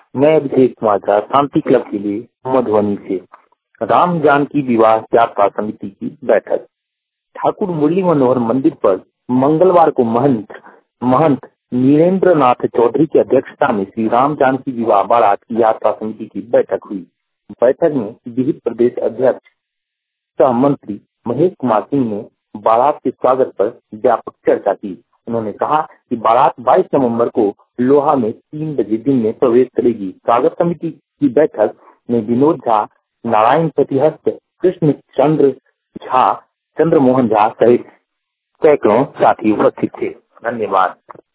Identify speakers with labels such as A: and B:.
A: मैं अभिषेक कुमार शांति क्लब के लिए मधुबनी से। राम जानकी विवाह यात्रा समिति की बैठक। ठाकुर मुरली मनोहर मंदिर पर मंगलवार को महंत नीरेंद्र नाथ चौधरी की अध्यक्षता में श्री राम जानकी विवाह बारात की यात्रा समिति की बैठक हुई। बैठक में विहिप प्रदेश अध्यक्ष सह मंत्री महेश कुमार सिंह ने बारात के स्वागत पर व्यापक चर्चा की। उन्होंने कहा कि बारात 22 नवंबर को लोहा में 3 बजे दिन में प्रवेश करेगी। स्वागत समिति की बैठक में विनोद झा, नारायण प्रतिहस्त, कृष्ण चंद्र झा, चंद्रमोहन झा सहित सैकड़ों साथी उपस्थित थे। धन्यवाद।